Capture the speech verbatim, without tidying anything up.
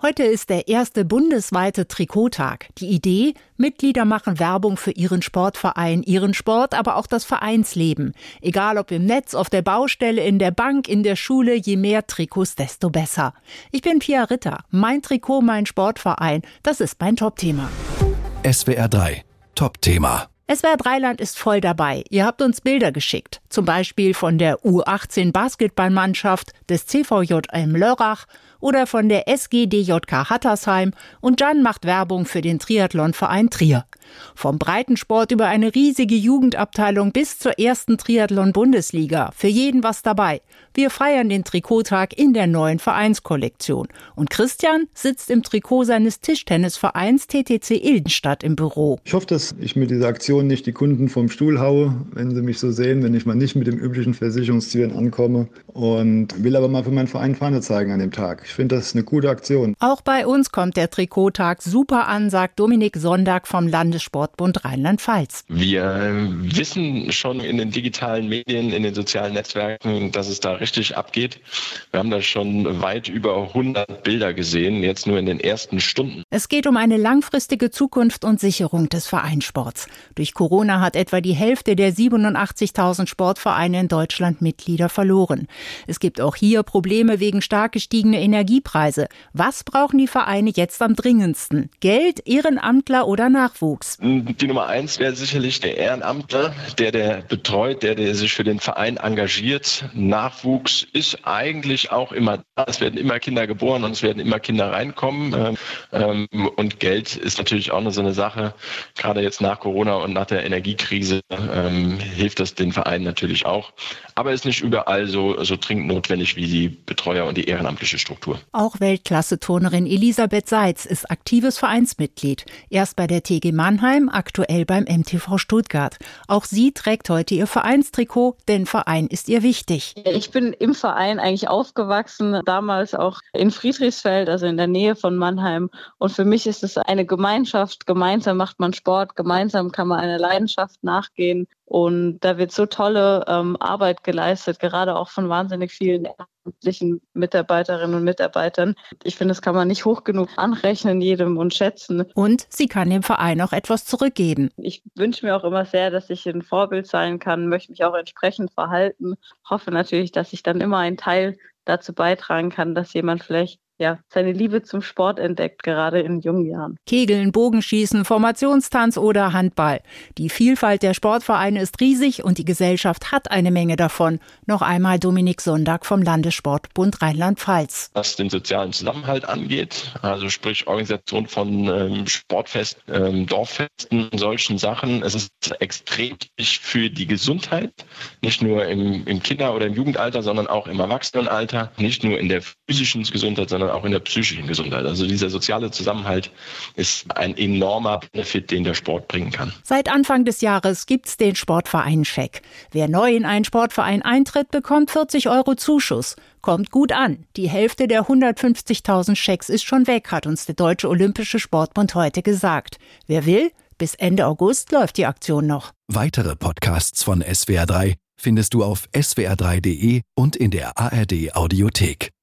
Heute ist der erste bundesweite Trikottag. Die Idee: Mitglieder machen Werbung für ihren Sportverein, ihren Sport, aber auch das Vereinsleben. Egal ob im Netz, auf der Baustelle, in der Bank, in der Schule, je mehr Trikots, desto besser. Ich bin Pia Ritter. Mein Trikot, mein Sportverein, das ist mein Top-Thema. S W R drei Top-Thema. S W R drei Land ist voll dabei. Ihr habt uns Bilder geschickt. Zum Beispiel von der U achtzehn Basketballmannschaft des C V J M Lörrach oder von der S G D J K Hattersheim. Und Jan macht Werbung für den Triathlonverein Trier. Vom Breitensport über eine riesige Jugendabteilung bis zur ersten Triathlon-Bundesliga. Für jeden was dabei. Wir feiern den Trikottag in der neuen Vereinskollektion. Und Christian sitzt im Trikot seines Tischtennisvereins T T C Ildenstadt im Büro. Ich hoffe, dass ich mit dieser Aktion nicht die Kunden vom Stuhl haue, wenn sie mich so sehen, wenn ich mal nicht mit dem üblichen Versicherungszielen ankomme. Und will aber mal für meinen Verein Fahne zeigen an dem Tag. Ich finde, das ist eine gute Aktion. Auch bei uns kommt der Trikottag super an, sagt Dominik Sonntag vom Landessportbund Rheinland-Pfalz. Wir wissen schon in den digitalen Medien, in den sozialen Netzwerken, dass es da richtig abgeht. Wir haben da schon weit über hundert Bilder gesehen, jetzt nur in den ersten Stunden. Es geht um eine langfristige Zukunft und Sicherung des Vereinssports. Durch Corona hat etwa die Hälfte der siebenundachtzigtausend Sportvereine in Deutschland Mitglieder verloren. Es gibt auch hier Probleme wegen stark gestiegener Energiepreise. Was brauchen die Vereine jetzt am dringendsten? Geld, Ehrenamtler oder Nachwuchs? Die Nummer eins wäre sicherlich der Ehrenamtler, der, der betreut, der, der sich für den Verein engagiert. Nachwuchs ist eigentlich auch immer da. Es werden immer Kinder geboren und es werden immer Kinder reinkommen. Und Geld ist natürlich auch so eine Sache. Gerade jetzt nach Corona und nach der Energiekrise hilft das den Vereinen natürlich auch. Aber ist nicht überall so, so dringend notwendig wie die Betreuer und die ehrenamtliche Struktur. Auch Weltklasse-Turnerin Elisabeth Seitz ist aktives Vereinsmitglied. Erst bei der T G Mannheim, aktuell beim M T V Stuttgart. Auch sie trägt heute ihr Vereinstrikot, denn Verein ist ihr wichtig. Ich bin im Verein eigentlich aufgewachsen, damals auch in Friedrichsfeld, also in der Nähe von Mannheim. Und für mich ist es eine Gemeinschaft. Gemeinsam macht man Sport, gemeinsam kann man einer Leidenschaft nachgehen. Und da wird so tolle ähm, Arbeit geleistet, gerade auch von wahnsinnig vielen ehrenamtlichen Mitarbeiterinnen und Mitarbeitern. Ich finde, das kann man nicht hoch genug anrechnen jedem und schätzen. Und sie kann dem Verein auch etwas zurückgeben. Ich wünsche mir auch immer sehr, dass ich ein Vorbild sein kann, möchte mich auch entsprechend verhalten. Hoffe natürlich, dass ich dann immer einen Teil dazu beitragen kann, dass jemand vielleicht ja, seine Liebe zum Sport entdeckt, gerade in jungen Jahren. Kegeln, Bogenschießen, Formationstanz oder Handball. Die Vielfalt der Sportvereine ist riesig und die Gesellschaft hat eine Menge davon. Noch einmal Dominik Sonntag vom Landessportbund Rheinland-Pfalz. Was den sozialen Zusammenhalt angeht, also sprich Organisation von ähm, Sportfesten, ähm, Dorffesten, solchen Sachen. Es ist extrem wichtig für die Gesundheit, nicht nur im, im Kinder- oder im Jugendalter, sondern auch im Erwachsenenalter, nicht nur in der physischen Gesundheit, sondern auch in der psychischen Gesundheit. Also dieser soziale Zusammenhalt ist ein enormer Benefit, den der Sport bringen kann. Seit Anfang des Jahres gibt's den Sportverein-Scheck. Wer neu in einen Sportverein eintritt, bekommt vierzig Euro Zuschuss. Kommt gut an. Die Hälfte der hundertfünfzigtausend Schecks ist schon weg, hat uns der Deutsche Olympische Sportbund heute gesagt. Wer will? Bis Ende August läuft die Aktion noch. Weitere Podcasts von S W R drei findest du auf s w r drei punkt d e und in der A R D Audiothek.